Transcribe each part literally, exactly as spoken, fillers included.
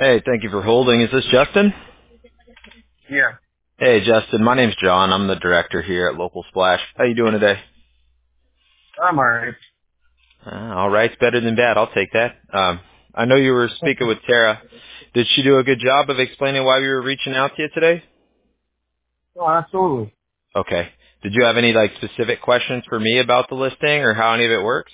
Hey, thank you for holding. Is this Justin? Yeah, Hey, Justin. My name's John. I'm the director here at Local Splash. How you doing today? I'm alright. Uh, all right. It's better than bad. I'll take that. Um, I know you were speaking with Tara. Did she do a good job of explaining why we were reaching out to you today? Oh, absolutely. Okay. Did you have any like specific questions for me about the listing or how any of it works?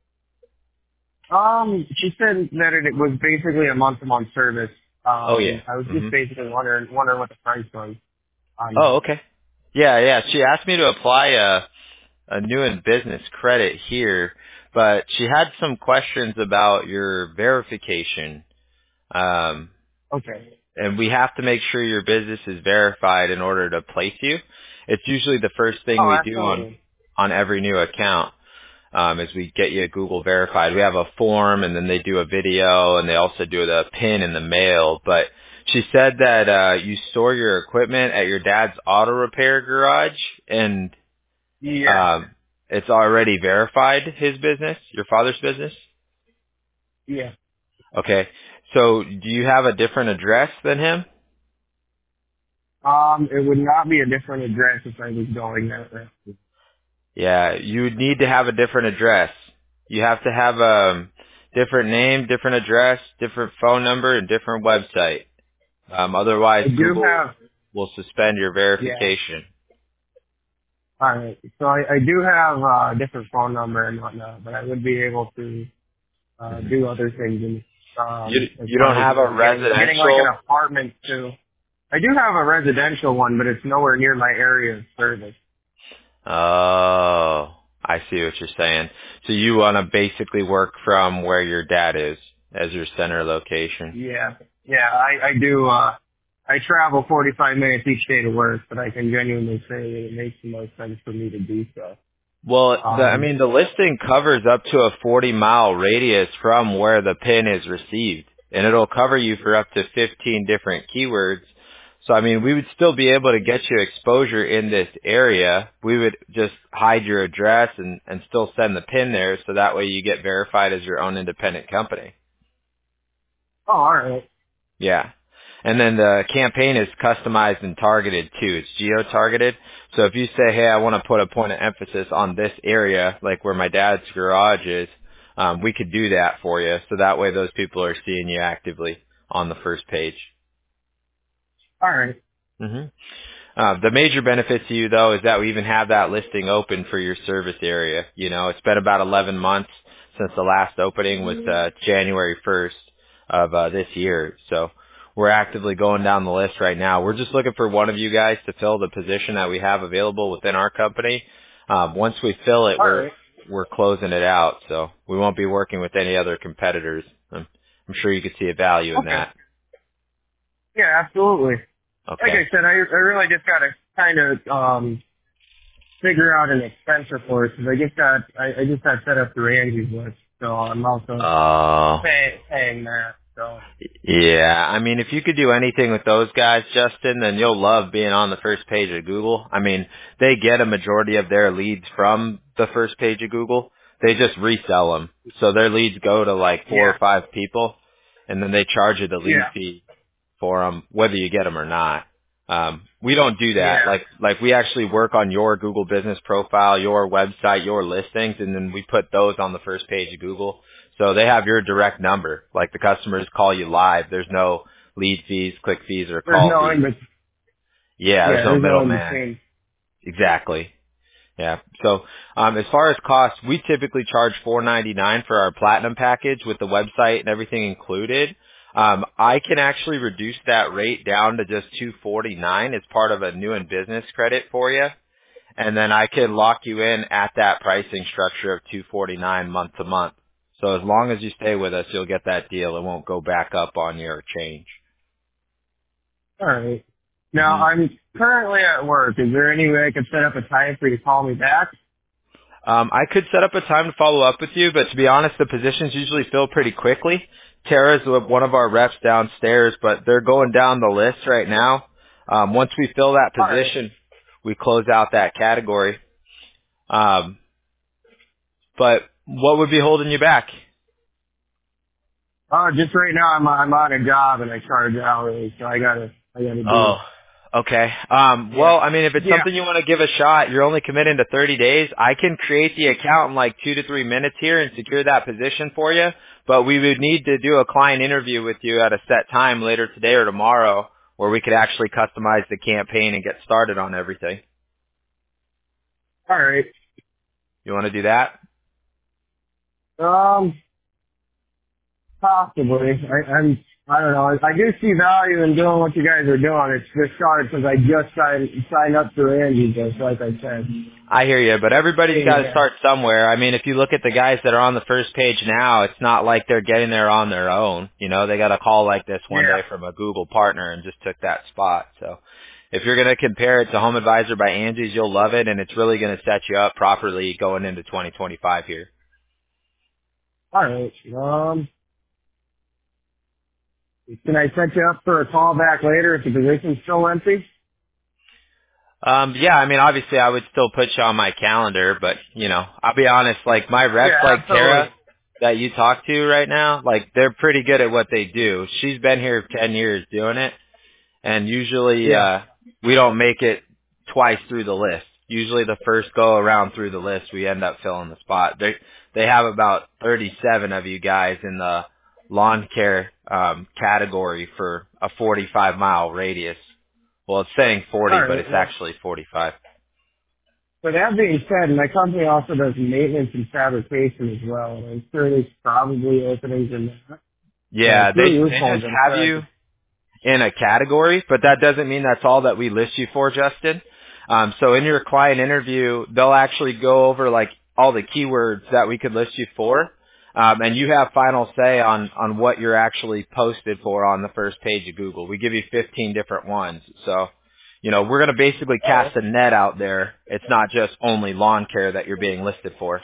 Um, she said that it, it was basically a month-to-month service. Oh yeah. Um, I was just Mhm. basically wondering wondering what the price was on Oh, that. okay. Yeah, yeah. She asked me to apply a a new in business credit here, but she had some questions about your verification. Um, Okay. and we have to make sure your business is verified in order to place you. It's usually the first thing Oh, we do on absolutely. on every new account. Um, is we get you Google verified. We have a form, and then they do a video, and they also do the pin in the mail. But she said that uh, you store your equipment at your dad's auto repair garage, and Yeah, um, it's already verified his business, your father's business. yeah. Okay. So do you have a different address than him? Um, it would not be a different address if I was going that way. Yeah, you would need to have a different address. You have to have a different name, different address, different phone number, and different website. Um, otherwise, I do Google have, will suspend your yeah. verification. Alright, so I, I do have uh, a different phone number and whatnot, but I would be able to uh, hmm do other things in, You um, as you don't far as, have you a know, getting getting like an residential. apartment too. I do have a residential one, but it's nowhere near my area of service. Oh, I see what you're saying. So you want to basically work from where your dad is as your center location. Yeah, yeah, I, I do. Uh, I travel forty-five minutes each day to work, but I can genuinely say that it makes the most sense for me to do so. Well, the, I Um, mean, the listing covers up to a forty mile radius from where the pin is received, and it'll cover you for up to fifteen different keywords. So, I mean, we would still be able to get you exposure in this area. We would just hide your address and, and still send the pin there, so that way you get verified as your own independent company. oh, all right. Yeah. And then the campaign is customized and targeted too. It's geo-targeted. So if you say, hey, I want to put a point of emphasis on this area, like where my dad's garage is, um, we could do that for you. So that way those people are seeing you actively on the first page. All right. hmm Uh, the major benefit to you though is that we even have that listing open for your service area. You know, it's been about eleven months since the last opening was uh, January first of uh, this year. So we're actively going down the list right now. We're just looking for one of you guys to fill the position that we have available within our company. Um, once we fill it, All we're right. we're closing it out. So we won't be working with any other competitors. I'm, I'm sure you could see a value in Okay. that. Yeah, absolutely. Like Okay. I said, I, I really just got to kind of um, figure out an expense report because I just got I, I just got set up through Angie's List, so I'm also Oh. pay, paying that. So Yeah, I mean, if you could do anything with those guys, Justin, then you'll love being on the first page of Google. I mean, they get a majority of their leads from the first page of Google. They just resell them. So their leads go to like four yeah, or five people, and then they charge you the lead yeah, fee for them, whether you get them or not. Um, we don't do that. yeah. Like, like we actually work on your Google business profile, your website, your listings, and then we put those on the first page of Google. So they have your direct number. Like the customers call you live. There's no lead fees, click fees, or There's call no in fees. bet- Yeah, there's yeah, no there's no in middleman. between. Exactly. Yeah. So um, as far as cost, we typically charge four ninety-nine for our platinum package with the website and everything included. Um, I can actually reduce that rate down to just two forty-nine as part of a new and business credit for you, and then I can lock you in at that pricing structure of two forty-nine month to month. So as long as you stay with us, you'll get that deal. It won't go back up on your change. All right. Now hmm I'm currently at work. Is there any way I could set up a time for you to call me back? Um, I could set up a time to follow up with you, but to be honest, the positions usually fill pretty quickly. Tara's one of our reps downstairs, but they're going down the list right now. Um, once we fill that All right. position, we close out that category. Um, but what would be holding you back? Uh, just right now I'm I'm on a job and I charge hourly, so I gotta I gotta do. Oh, okay. Um, Yeah. well, I mean, if it's Yeah. something you want to give a shot, you're only committing to thirty days. I can create the account in like two to three minutes here and secure that position for you. But we would need to do a client interview with you at a set time later today or tomorrow, where we could actually customize the campaign and get started on everything. All right. You want to do that? Um, possibly. I, I'm. I don't know. I do see value in doing what you guys are doing. It's just hard because I just signed signed up through Angie, just like I said. I hear you, but everybody's got to Yeah. start somewhere. I mean, if you look at the guys that are on the first page now, it's not like they're getting there on their own. You know, they got a call like this one Yeah. day from a Google partner and just took that spot. So if you're going to compare it to Home Advisor by Angie's, you'll love it, and it's really going to set you up properly going into twenty twenty-five here. All right. Um, can I set you up for a call back later if the position's still empty? Um, yeah, I mean, obviously I would still put you on my calendar, but, you know, I'll be honest, like my reps Yeah, like absolutely. Tara that you talk to right now, like they're pretty good at what they do. She's been here ten years doing it, and usually, Yeah. uh, we don't make it twice through the list. Usually the first go around through the list, we end up filling the spot. They, they have about thirty-seven of you guys in the lawn care, um, category for a forty-five mile radius. Well, it's saying All forty, but right. it's Well, actually forty-five. but that being said, my company also does maintenance and fabrication as well, and I'm sure there's probably openings in that. So Yeah, they through your they phones, just I'm have sure I you could. in a category, but that doesn't mean that's all that we list you for, Justin. Um, so in your client interview, they'll actually go over like all the keywords that we could list you for, um, and you have final say on on what you're actually posted for on the first page of Google. We give you fifteen different ones, so you know we're going to basically All right. cast a net out there. It's not just only lawn care that you're being listed for.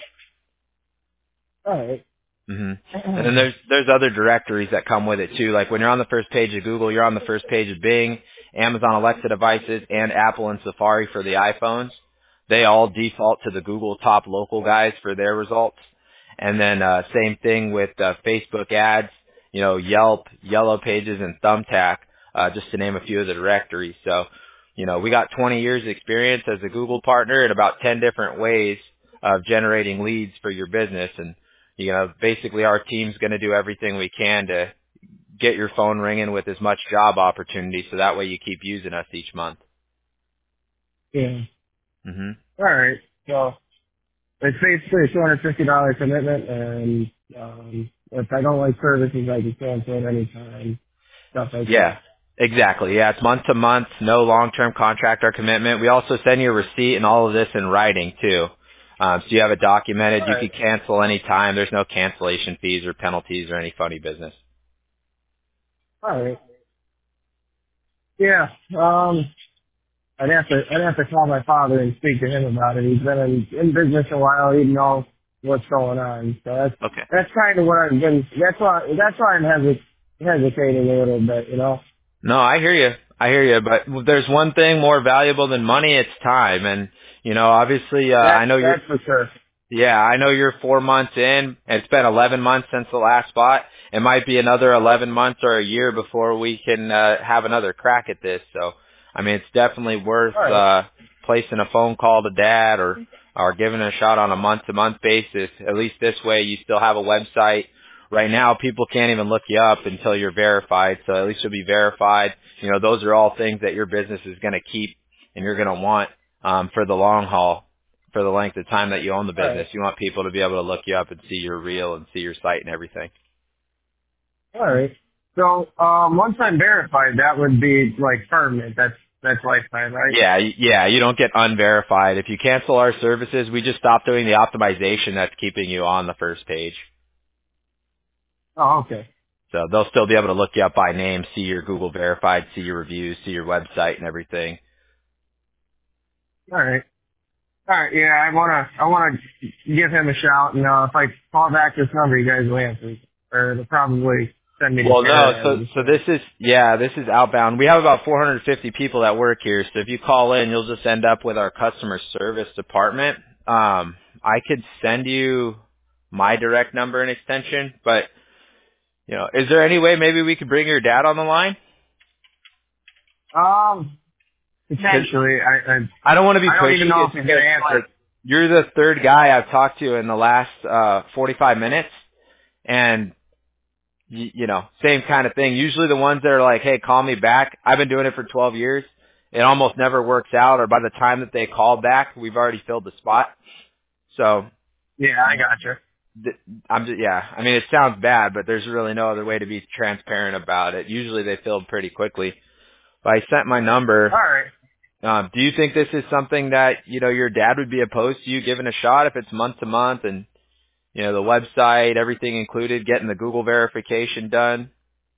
All right. hmm And then there's there's other directories that come with it too. Like when you're on the first page of Google, you're on the first page of Bing, Amazon Alexa devices, and Apple and Safari for the iPhones. They all default to the Google top local guys for their results. And then uh, same thing with uh, Facebook ads, you know, Yelp, Yellow Pages, and Thumbtack, uh, just to name a few of the directories. So, you know, we got twenty years experience as a Google partner in about ten different ways of generating leads for your business. And you know, basically our team's going to do everything we can to get your phone ringing with as much job opportunity so that way you keep using us each month. Yeah. hmm All right. So it's basically a two hundred fifty dollars commitment, and um, if I don't like services, I can cancel at any time. Stuff like Yeah, that. exactly. Yeah, it's month to month, no long-term contract or commitment. We also send you a receipt and all of this in writing too. Um, so you have it documented. All You right. can cancel any time. There's no cancellation fees or penalties or any funny business. All right. Yeah. Um, I'd have to I'd have to call my father and speak to him about it. He's been in, in business a while. He'd know what's going on. So that's Okay. that's kind of what I've been. That's why that's why I'm hesit, hesitating a little bit. You know. No, I hear you. I hear you. But there's one thing more valuable than money. It's time. And, you know, obviously, uh, That I know you're, that's for sure. yeah, I know you're four months in. It's been eleven months since the last spot. It might be another eleven months or a year before we can, uh, have another crack at this. So, I mean, it's definitely worth, All right. uh, placing a phone call to dad or, or giving it a shot on a month to month basis. At least this way you still have a website. Right now, people can't even look you up until you're verified. So at least you'll be verified. You know, those are all things that your business is going to keep and you're going to want, um, for the long haul, for the length of time that you own the All right. business. You want people to be able to look you up and see you're real and see your site and everything. All right. So um, once I'm verified, that would be like permanent. That's that's lifetime, right? Yeah, y- yeah, you don't get unverified. If you cancel our services, we just stop doing the optimization that's keeping you on the first page. Oh, okay. So they'll still be able to look you up by name, see your Google verified, see your reviews, see your website and everything. All right. All right. Yeah, I wanna I wanna give him a shout, and uh, if I call back this number, you guys will answer, or they'll probably send me to Well, no. Tara. I So, would so assume. this is yeah, this is outbound. We have about four hundred fifty people that work here. So if you call in, you'll just end up with our customer service department. Um, I could send you my direct number and extension, but You know, is there any way maybe we could bring your dad on the line? Um, 'Cause potentially. I I, I don't want to be I don't pushy. even know if It's he's just gonna answer. like you're the third guy I've talked to in the last uh forty-five minutes, and you, you know, same kind of thing. Usually the ones that are like, "Hey, call me back." I've been doing it for twelve years. It almost never works out, or by the time that they call back, we've already filled the spot. So Yeah, I gotcha. th- I'm just, yeah. I mean, it sounds bad, but there's really no other way to be transparent about it. Usually they fill pretty quickly. But I sent my number. All right. Um, do you think this is something that, you know, your dad would be opposed to you giving a shot if it's month to month and, you know, the website, everything included, getting the Google verification done?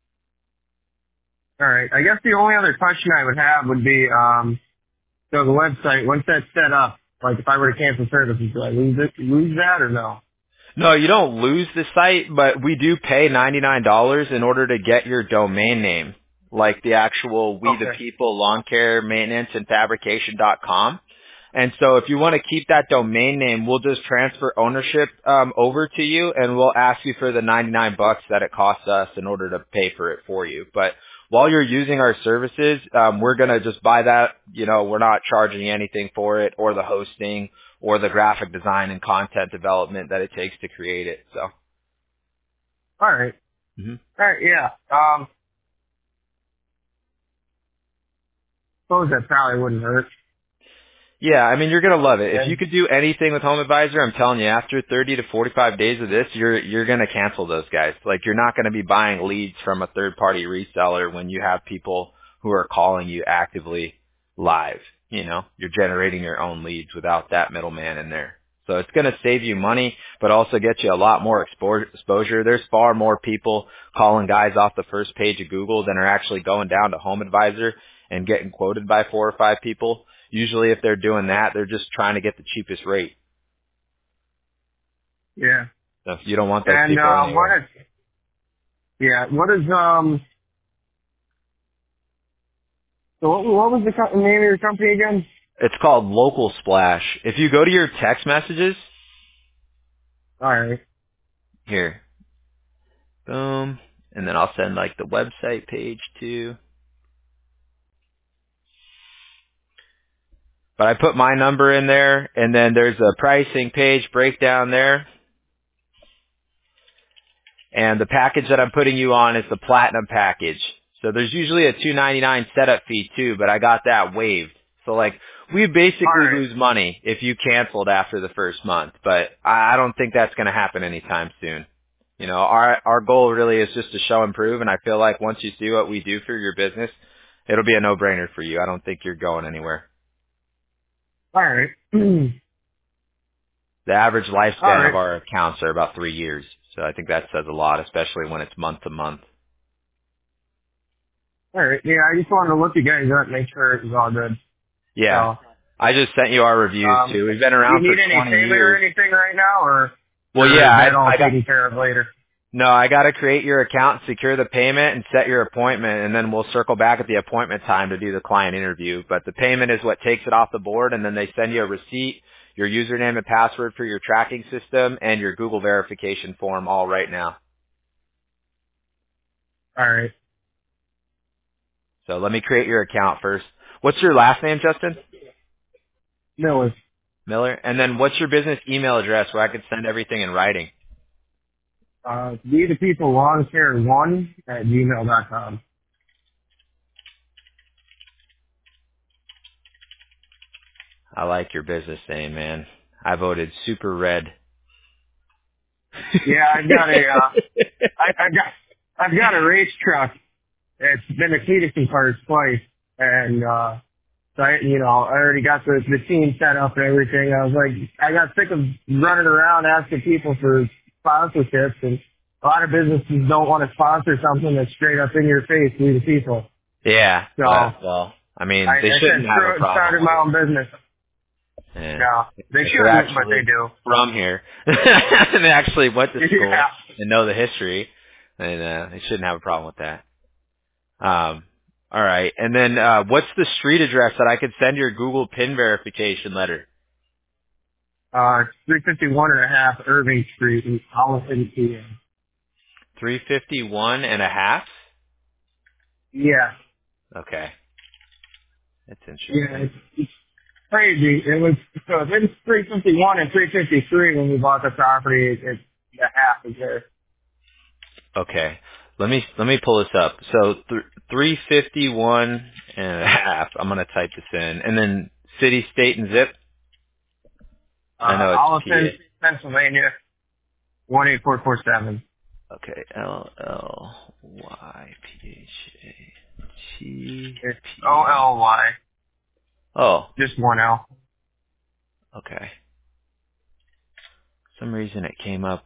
All right. I guess the only other question I would have would be, um, so the website, once that's set up, like if I were to cancel services, do I lose it, lose that or no? No, you don't lose the site, but we do pay ninety-nine dollars in order to get your domain name, like the actual We the Okay. People Lawn Care Maintenance and Fabrication dot com. And so if you want to keep that domain name, we'll just transfer ownership um, over to you, and we'll ask you for the ninety-nine bucks that it costs us in order to pay for it for you. But while you're using our services, um, we're going to just buy that. You know, we're not charging you anything for it or the hosting or the graphic design and content development that it takes to create it. So, All right. hmm All right. Yeah. Um, suppose that probably wouldn't hurt. yeah, I mean, you're going to love it. If you And could do anything with Home Advisor, I'm telling you, after thirty to forty-five days of this, you're, you're going to cancel those guys. Like, you're not going to be buying leads from a third party reseller when you have people who are calling you actively live. You know, you're generating your own leads without that middleman in there. So it's going to save you money, but also get you a lot more expo- exposure. There's far more people calling guys off the first page of Google than are actually going down to Home Advisor and getting quoted by four or five people. Usually if they're doing that, they're just trying to get the cheapest rate. yeah. So you don't want those And, people uh, what anywhere. is, yeah, what is, um, so what, what was the co- name of your company again? It's called Local Splash. If you go to your text messages, All right. here, boom, and then I'll send like the website page too. But I put my number in there, and then there's a pricing page breakdown there. And the package that I'm putting you on is the Platinum package. So there's usually a two ninety-nine setup fee too, but I got that waived. So like, we All basically right. lose money if you canceled after the first month, but I I don't think that's going to happen anytime soon. You know, our our goal really is just to show and prove, and I feel like once you see what we do for your business, it'll be a no-brainer for you. I don't think you're going anywhere. All right. The average All lifespan of right. our accounts are about three years, so I think that says a lot, especially when it's month to month. All right. Yeah, I just wanted to look you guys up, make sure it was all good. Yeah. So, I just sent you our reviews um, too. We've been do you around for need any twenty payment or years. anything right now, or, Well, or yeah, is I, that all I got, taken care of later? no, I got to create your account, secure the payment, and set your appointment, and then we'll circle back at the appointment time to do the client interview. But the payment is what takes it off the board, and then they send you a receipt, your username and password for your tracking system, and your Google verification form all right now. All right. So let me create your account first. What's your last name, Justin? No, it's, Miller. And then what's your business email address where I could send everything in writing? uh, be the people lawn care one at gmail dot com. I like your business name, man. I voted super red. Yeah, I've got a, uh, I, I've got, I've got a race truck. It's been a Peterson parts twice, and, uh, so I, you know, I already got the, the team set up and everything. I was like, I got sick of running around asking people for sponsorships, and a lot of businesses don't want to sponsor something that's straight up in your face, we the people. Yeah, So but I, well, I mean, they I shouldn't said, have screw a it and problem started with my it. own business. Yeah. No, they If they're shouldn't, but they actually do. from here and they actually went to school Yeah. and know the history, then uh, they shouldn't have a problem with that. Um, all right, and then uh, what's the street address that I could send your Google PIN verification letter? Uh, three fifty-one and a half Irving Street in Holliston, P A. three fifty-one and a half? Yeah. Okay. That's Yeah, interesting. it's, it's crazy. It was, so if it's three fifty-one and three fifty-three when we bought the property, it, it's the half is there. Okay. Let me let me pull this up. So th- three fifty-one and a half. I'm going to type this in. And then city, state, and zip? I Uh, know it's Allison, P A. Pennsylvania, one eight four four seven. Okay. L L Y P H A T It's O P. L Y, Oh, just one L. okay. For some reason it came up.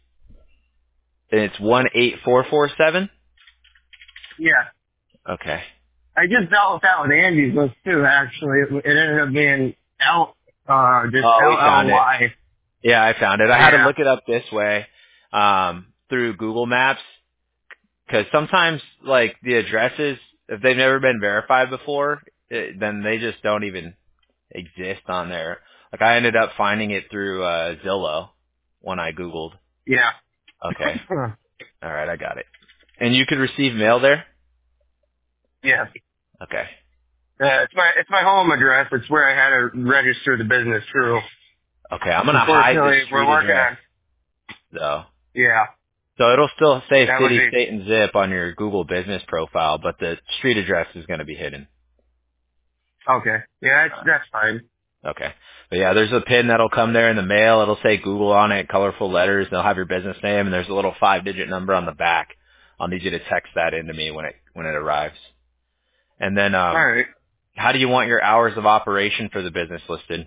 And it's one eight four four seven? Yeah. Okay. I just dealt with that with Andy's list too, actually. It, it ended up being L, uh, just Oh, we L L found it. Y. Yeah, I found it. I had to Yeah. look it up this way um, through Google Maps because sometimes, like, the addresses, if they've never been verified before, it, then they just don't even exist on there. Like, I ended up finding it through uh, Zillow when I Googled. Yeah. Okay. All right, I got it. And you could receive mail there? yeah. Okay. Uh, it's my, it's my home address. It's where I had to register the business through. Okay, I'm going to hide the Unfortunately, we're street working address, on, though. yeah, So it'll still say that would city, be, state, and zip on your Google business profile, but the street address is going to be hidden. okay. Yeah, that's, Uh, that's fine. okay. But yeah, there's a pin that'll come there in the mail. It'll say Google on it, colorful letters. They'll have your business name, and there's a little five-digit number on the back. I'll need you to text that into me when it when it arrives. And then, All um, right. how do you want your hours of operation for the business listed?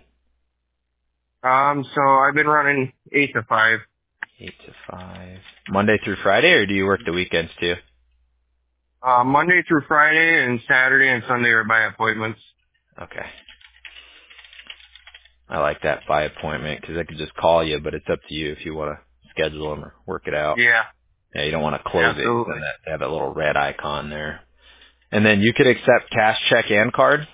Um, so I've been running eight to five. Eight to five, Monday through Friday, or do you work the weekends too? Uh, Monday through Friday and Saturday and Sunday are by appointments. Okay. I like that by appointment because I could just call you, but it's up to you if you want to schedule them or work it out. Yeah, Yeah, you don't want to close it. absolutely. Then that, they have that little red icon there. And then you could accept cash, check, and card?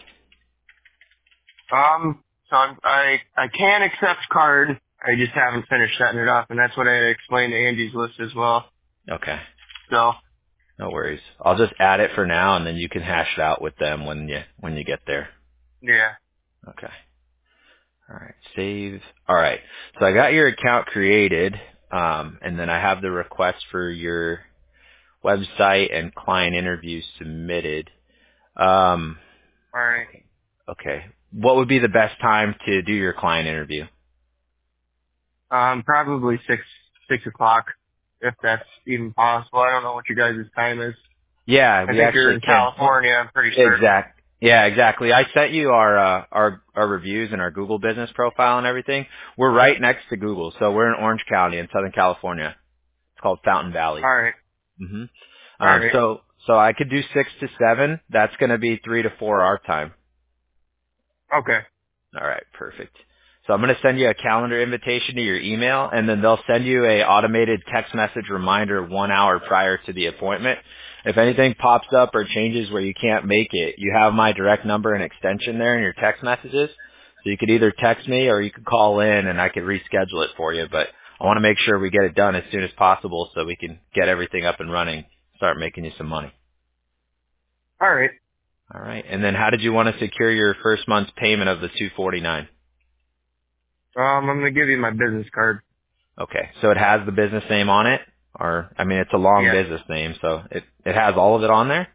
Um, so I'm, I, I can accept card. I just haven't finished setting it up, and that's what I explained to Andy's list as well. Okay. So, No worries. I'll just add it for now, and then you can hash it out with them when you when you get there. yeah. Okay. All right. Save. All right. So I got your account created, um, and then I have the request for your website and client interviews submitted. Um, All right. okay. What would be the best time to do your client interview? Um, probably six, six o'clock, if that's even possible. I don't know what your guys' time is. Yeah, I we think you're actually in can. California, I'm pretty certain. Exact. Yeah, exactly. I sent you our uh, our our reviews and our Google business profile and everything. We're right next to Google, so we're in Orange County in Southern California. It's called Fountain Valley. All right. hmm All Um, right. so so I could do six to seven. That's going to be three to four our time. Okay. All right, perfect. So I'm going to send you a calendar invitation to your email, and then they'll send you a automated text message reminder one hour prior to the appointment. If anything pops up or changes where you can't make it, you have my direct number and extension there in your text messages. So you could either text me or you could call in, and I could reschedule it for you. But I want to make sure we get it done as soon as possible so we can get everything up and running, start making you some money. All right. All right. And then how did you want to secure your first month's payment of the two forty-nine? Um, I'm gonna give you my business card. Okay, so it has the business name on it, or I mean, it's a long Yes. business name, so it it has all of it on there.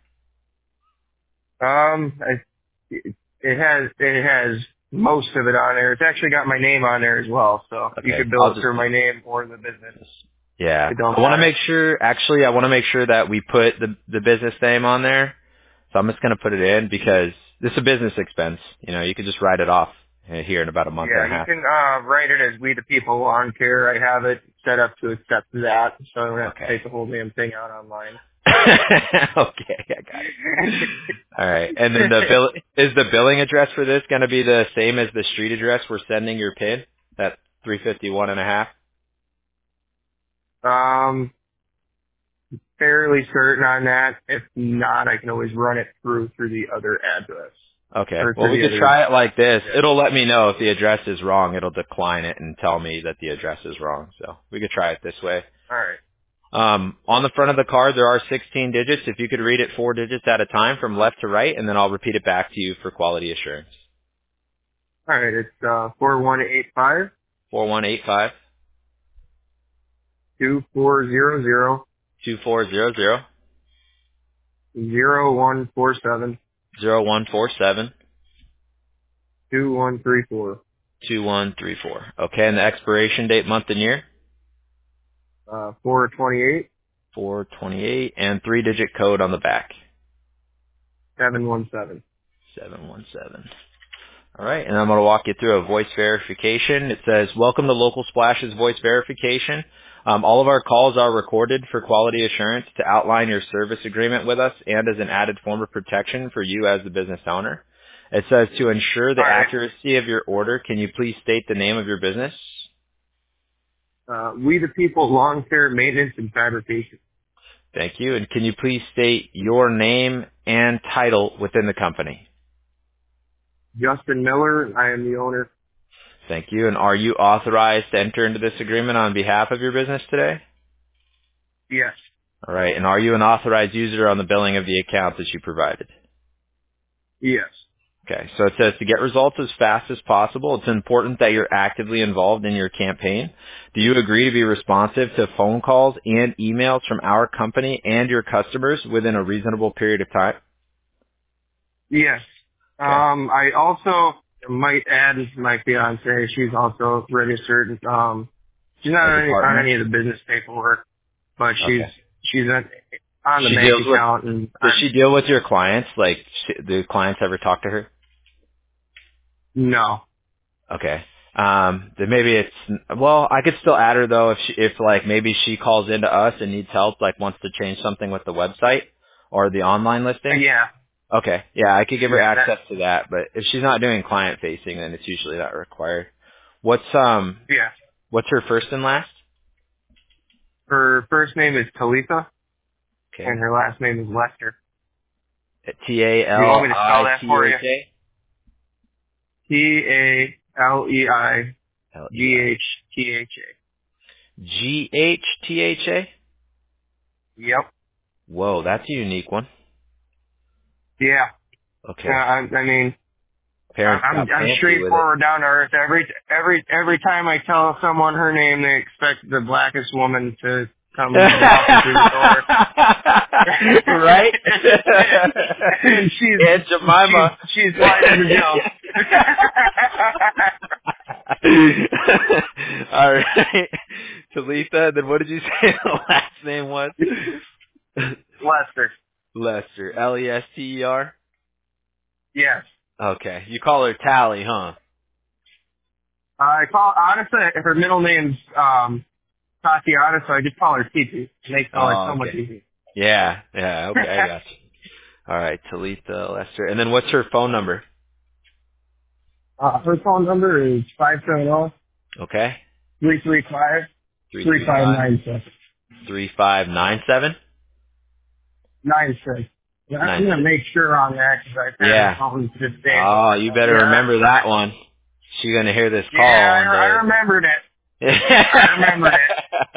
Um, I, it it has, it has most of it on there. It's actually got my name on there as well, so you Okay, could bill I'll it just through my name or the business. yeah. It don't I want to matter. make sure. Actually, I want to make sure that we put the the business name on there. So I'm just gonna put it in because this is a business expense. You know, you could just write it off uh, here in about a month and Yeah, a you half. can uh write it as We the People Lawn Care. I have it set up to accept that, so I don't have to Okay. take the whole damn thing out online. Okay, I got it. All right, and then the bill is the billing address for this going to be the same as the street address we're sending your PIN? That three fifty-one and a half. um, fairly certain on that. If not, I can always run it through through the other address Okay. or Well, through we the could other. try it like this. Yeah. It'll let me know if the address is wrong. It'll decline it and tell me that the address is wrong. So we could try it this way. All right. Um, on the front of the card, there are sixteen digits. If you could read it four digits at a time from left to right, and then I'll repeat it back to you for quality assurance. All right, it's uh four one eight five four one eight five, two four zero zero two four zero zero, zero one four seven zero one four seven, two one three four. two one three four. Okay, and the expiration date, month and year? Uh, four twenty eight four twenty-eight, and three-digit code on the back. seven one seven. seven one seven. All right, and I'm going to walk you through a voice verification. It says, welcome to Local Splash's voice verification. Um, all of our calls are recorded for quality assurance to outline your service agreement with us and as an added form of protection for you as the business owner. It says, to ensure the All right. accuracy of your order, can you please state the name of your business? Uh, We the People Lawn Care Maintenance and Fabrication. Thank you. And can you please state your name and title within the company? Justin Miller, I am the owner. Thank you. And are you authorized to enter into this agreement on behalf of your business today? Yes. All right. And are you an authorized user on the billing of the account that you provided? Yes. Okay. So it says to get results as fast as possible, it's important that you're actively involved in your campaign. Do you agree to be responsive to phone calls and emails from our company and your customers within a reasonable period of time? Yes. Okay. Um, I also might add my fiance. She's also registered. Um, she's not As on a any, on partner? any of the business paperwork, but she's Okay. she's on, on the She bank deals with, account. And does I'm, she deal with your clients? Like, sh do clients ever talk to her? no. Okay. Um, then maybe it's, well, I could still add her though if she, if like maybe she calls into us and needs help, like wants to change something with the website or the online listing. Yeah. Okay. Yeah, I could give her Yeah. That, access to that, but if she's not doing client facing, then it's usually not required. What's, um, yeah. what's her first and last? Her first name is Talitha, and Okay. her last name is Lester. T A Do you L want me to spell I that T for you? H A? T A L E I L E G I. H T H A. G H T H A? Yep. Whoa, that's a unique one. Yeah. Okay. Uh, I, I mean, Parents I'm got I'm fancy with it. straightforward, down to earth. Every every every time I tell someone her name, they expect the blackest woman to come walking through the door. Right? And she's Aunt Jemima. she's she's white as a gel. All right. Talitha, then what did you say the last name was? Lester. Lester. L E S T E R? Yes. Okay. You call her Tally, huh? I call honestly her middle name's um Tatiana, so I just call her Titi. It makes my life Oh, so much okay. easier. Yeah. Yeah. Okay. I got you. All right. Talitha, Lester. And then what's her phone number? uh, her phone number is five seven zero Okay. three three five Three three three five five nine six three five nine seven nine six. Yeah, I'm nine gonna six. make sure on that because I've had her Yeah. phone just saying. Oh, you better Yeah, remember that one. She's gonna hear this yeah, call I, one I day. remembered it. I remembered it.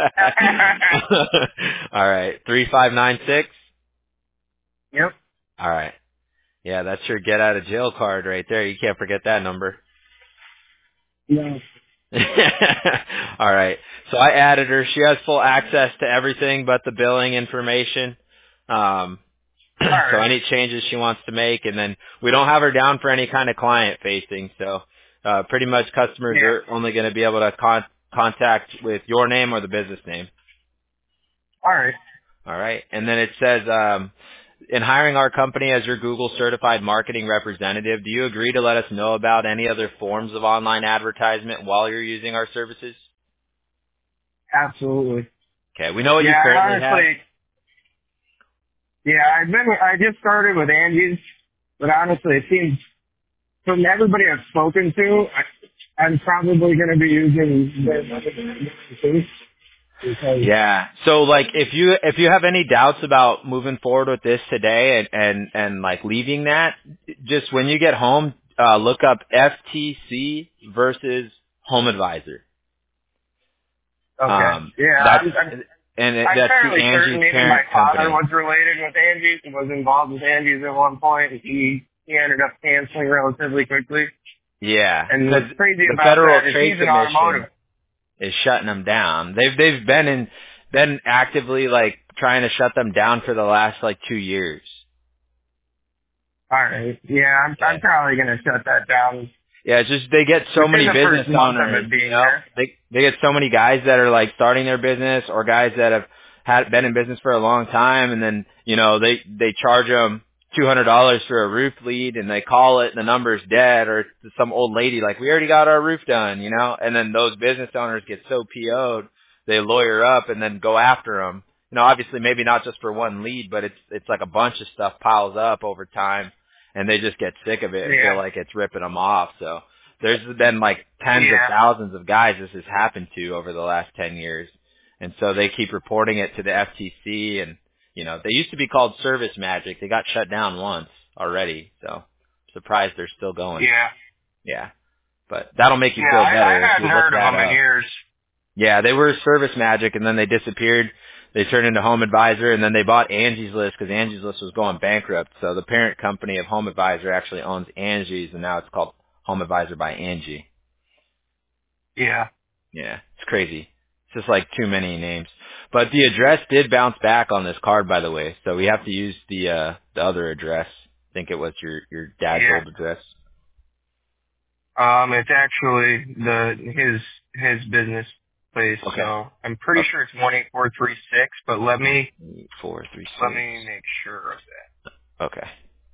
All right. Three five nine six. Yep. All right. Yeah, that's your get out of jail card right there. You can't forget that number. No. All right. So I added her. She has full access to everything but the billing information. Um, All so right. any changes she wants to make, and then we don't have her down for any kind of client facing. So uh, pretty much customers Yeah. are only going to be able to con- contact with your name or the business name. All right. All right. And then it says, um, in hiring our company as your Google certified marketing representative, do you agree to let us know about any other forms of online advertisement while you're using our services? Absolutely. Okay. We know what Yeah. you I currently have. honestly. Yeah. I've been. I just started with Angie's, but honestly, it seems from everybody I've spoken to, I, I'm probably going to be using their too because. Yeah. So like if you if you have any doubts about moving forward with this today and and, and like leaving that, just when you get home, uh, look up F T C versus Home Advisor. Okay. Um, Yeah. that's I'm, I'm, And it, I'm that's the fairly certain Angie's even my parent father company. was related with Angie's and was involved with Angie's at one point. And he, he ended up canceling relatively quickly. Yeah, And because what's crazy the about Federal that is Trade he's in Commission automotive. is shutting them down. They've they've been in been actively like trying to shut them down for the last like two years. All right. Yeah, I'm, Yeah. I'm probably going to shut that down Yeah, it's just they get so within many the business first month of owners, it you being know. there. They they get so many guys that are like starting their business or guys that have had been in business for a long time, and then you know they they charge them two hundred dollars for a roof lead, and they call it and the number's dead, or it's some old lady like we already got our roof done, you know. And then those business owners get so P O'd, they lawyer up and then go after them. You know, obviously maybe not just for one lead, but it's it's like a bunch of stuff piles up over time, and they just get sick of it and feel Yeah. like it's ripping them off. So there's been like tens of Yeah. thousands of guys this has happened to over the last ten years. And so they keep reporting it to the F T C, and, you know, they used to be called Service Magic. They got shut down once already. So surprised they're still going. Yeah. Yeah. But that'll make you Yeah, feel I, I better if hadn't you look heard of that them in up. years. Yeah, they were Service Magic, and then they disappeared. They turned into Home Advisor, and then they bought Angie's List because Angie's List was going bankrupt. So the parent company of Home Advisor actually owns Angie's, and now it's called Home Advisor by Angie. Yeah. Yeah, it's crazy. It's just like too many names. But the address did bounce back on this card, by the way. So we have to use the uh the other address. I think it was your your dad's Yeah. old address. Um, it's actually the his his business place, Okay. so I'm pretty Okay. sure it's one eight four three six. But let me Eight, four, three, let six. me make sure of that. Okay.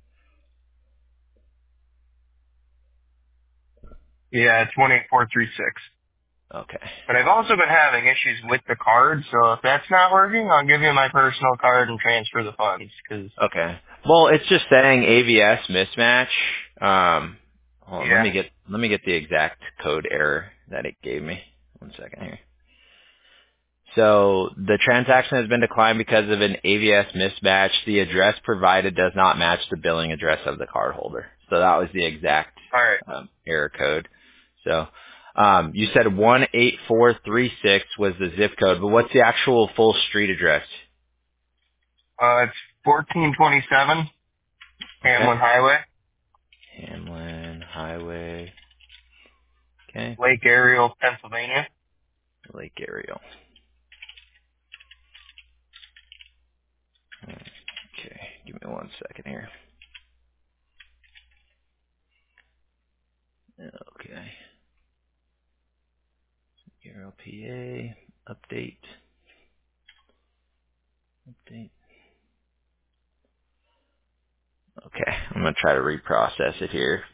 Yeah, it's one eight four three six. Okay. But I've also been having issues with the card, so if that's not working, I'll give you my personal card and transfer the funds. Cause Okay. Well, it's just saying A V S mismatch. Um, hold on, let yeah, me get let me get the exact code error that it gave me. One second here. So the transaction has been declined because of an A V S mismatch. The address provided does not match the billing address of the cardholder. So that was the exact all right. um, error code. So um, you said one eight four three six was the zip code, but what's the actual full street address? Uh, it's fourteen twenty seven Okay. Hamlin Highway, Hamlin Highway. Okay. Lake Ariel, Pennsylvania. Lake Ariel. Okay. Give me one second here. Okay. Ariel, P A. Update. Update. Okay, I'm going to try to reprocess it here.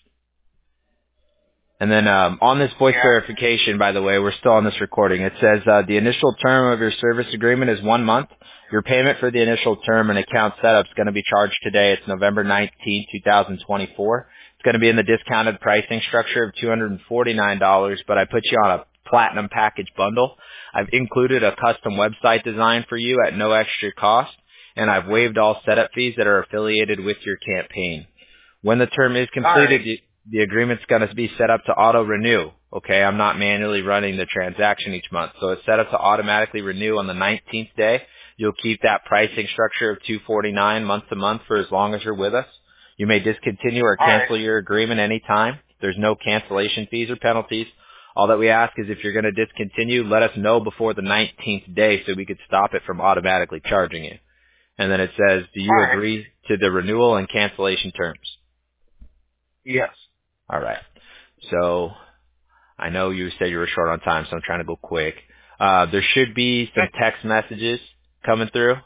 And then um, on this voice Yeah. verification, by the way, we're still on this recording. It says uh, the initial term of your service agreement is one month. Your payment for the initial term and account setup is going to be charged today. It's November nineteenth, twenty twenty-four. It's going to be in the discounted pricing structure of two hundred forty-nine dollars, but I put you on a platinum package bundle. I've included a custom website design for you at no extra cost, and I've waived all setup fees that are affiliated with your campaign. When the term is All right. completed, the, the agreement's going to be set up to auto renew. Okay, I'm not manually running the transaction each month, so it's set up to automatically renew on the nineteenth day. You'll keep that pricing structure of two forty-nine month to month for as long as you're with us. You may discontinue or All right. cancel your agreement anytime. There's no cancellation fees or penalties. All that we ask is if you're going to discontinue, let us know before the nineteenth day so we could stop it from automatically charging you. And then it says, do All you right. agree to the renewal and cancellation terms? Yes. All right. So I know you said you were short on time, so I'm trying to go quick. Uh, there should be some Okay. text messages coming through.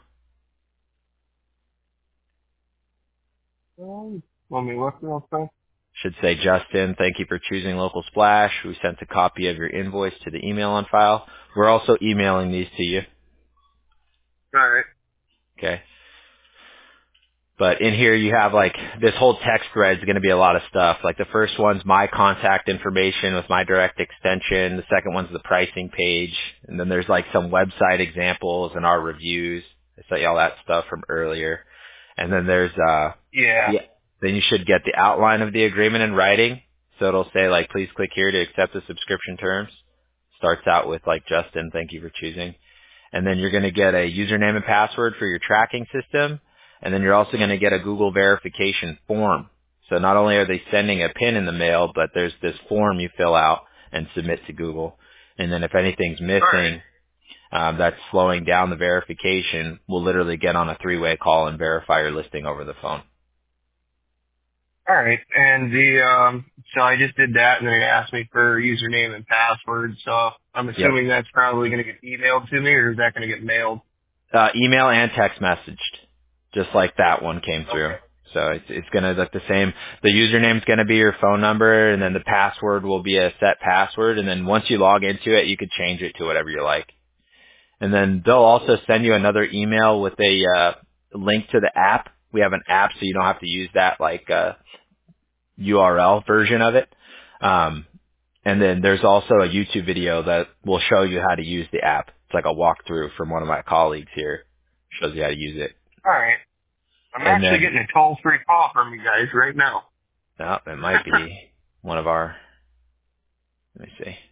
Um, let me look real quick. Should say, Justin, thank you for choosing Local Splash. We sent a copy of your invoice to the email on file. We're also emailing these to you. All right. Okay. But in here you have like this whole text thread is going to be a lot of stuff. Like the first one's my contact information with my direct extension. The second one's the pricing page. And then there's like some website examples and our reviews. I sent you all that stuff from earlier. And then there's, uh, Yeah. yeah, then you should get the outline of the agreement in writing. So it'll say like, please click here to accept the subscription terms. Starts out with like, Justin, thank you for choosing. and then you're going to get a username and password for your tracking system, and then you're also going to get a Google verification form. So not only are they sending a pin in the mail, but there's this form you fill out and submit to Google. And then if anything's missing um, that's slowing down the verification, we'll literally get on a three-way call and verify your listing over the phone. All right. And the um, so I just did that, and then it asked me for username and password. So I'm Yep. assuming that's probably going to get emailed to me, or is that going to get mailed? Uh, email and text messaged, just like that one came through. Okay. So it's it's going to look the same. The username's going to be your phone number, and then the password will be a set password. And then once you log into it, you could change it to whatever you like. And then they'll also send you another email with a uh, link to the app. We have an app, so you don't have to use that like uh, U R L version of it. Um, and then there's also a YouTube video that will show you how to use the app. It's like a walkthrough from one of my colleagues here. Shows you how to use it. All right. I'm And actually then, getting a toll-free call from you guys right now. oh, it might be one of our, let me see.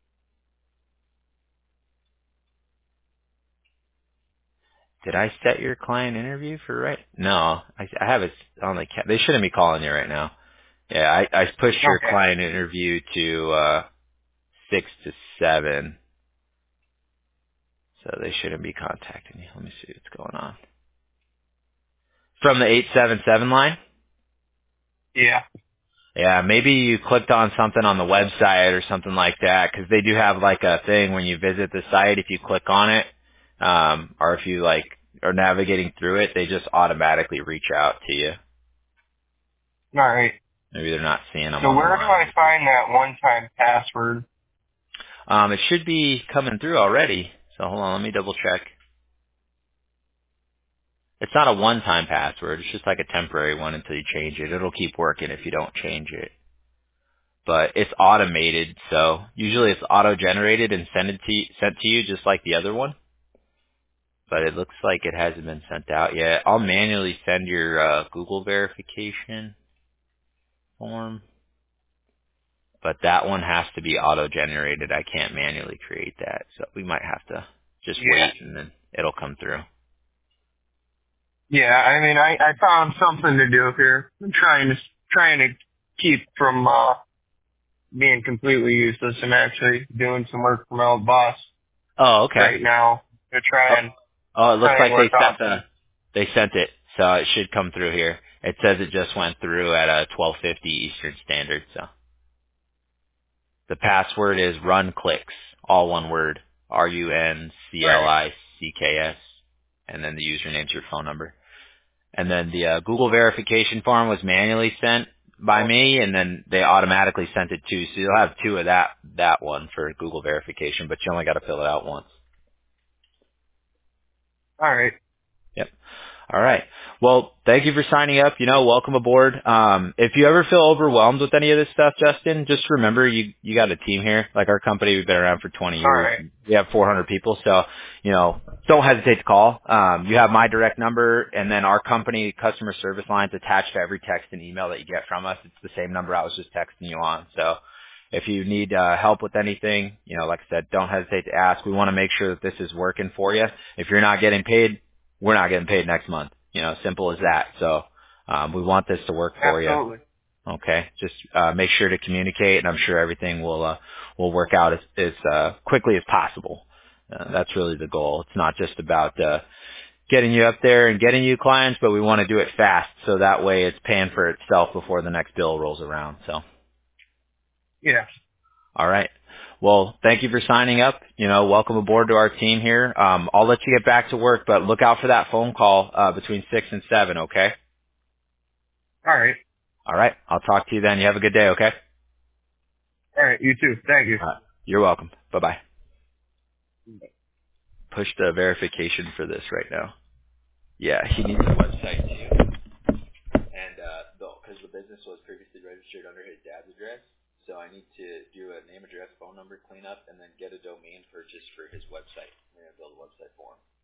Did I set your client interview for right? No, I, I have it on the, ca- they shouldn't be calling you right now. Yeah, I, I pushed your Okay. client interview to, uh, six to seven. So they shouldn't be contacting you. Let me see what's going on. From the eight seven seven line? Yeah. Yeah, maybe you clicked on something on the website or something like that, because they do have like a thing when you visit the site, if you click on it, um, or if you like are navigating through it, they just automatically reach out to you. All right. Maybe they're not seeing them So on the where do I line. find that one-time password? Um, it should be coming through already. So hold on, let me double check. It's not a one-time password. It's just like a temporary one until you change it. It'll keep working if you don't change it. But it's automated, so usually it's auto-generated and sent it to you, sent to you just like the other one. But it looks like it hasn't been sent out yet. I'll manually send your uh, Google verification form, but that one has to be auto-generated. I can't manually create that, so we might have to just Yeah. wait and then it'll come through. Yeah. I mean, I I found something to do here. I'm trying to trying to keep from uh being completely useless. I'm actually doing some work for my old boss Oh, okay. right now to Oh, try and oh, it looks try and like they work sent off the some. they sent it, so it should come through here. It says it just went through at uh, twelve fifty Eastern Standard. So the password is runclicks, all one word, R U N C All L right. I C K S, and then the username's your phone number. And then the uh, Google verification form was manually sent by me, and then they automatically sent it too. So you'll have two of that that one for Google verification, but you only got to fill it out once. All right. Yep. All right. Well, thank you for signing up. You know, welcome aboard. Um, if you ever feel overwhelmed with any of this stuff, Justin, just remember you you got a team here. Like our company, we've been around for twenty All years. right. We have four hundred people, so you know, don't hesitate to call. Um, you have my direct number, and then our company customer service lines attached to every text and email that you get from us. It's the same number I was just texting you on. So if you need uh, help with anything, you know, like I said, don't hesitate to ask. We want to make sure that this is working for you. If you're not getting paid, we're not getting paid next month. You know, simple as that. So um, we want this to work for you. Absolutely. Okay, just uh, make sure to communicate, and I'm sure everything will uh, will work out as, as uh, quickly as possible. Uh, that's really the goal. It's not just about uh, getting you up there and getting you clients, but we want to do it fast, so that way it's paying for itself before the next bill rolls around. So. Yeah. All right. Well, thank you for signing up. You know, welcome aboard to our team here. Um, I'll let you get back to work, but look out for that phone call uh, between six and seven. Okay. All right. All right. I'll talk to you then. You have a good day. Okay. All right. You too. Thank you. All right. You're welcome. Bye bye. Push the verification for this right now. Yeah, he needs a website too, and uh, because the business was previously registered under his dad's address, so I need to do a name, address, phone number cleanup, and then get a domain purchase for his website. We're gonna build a website for him.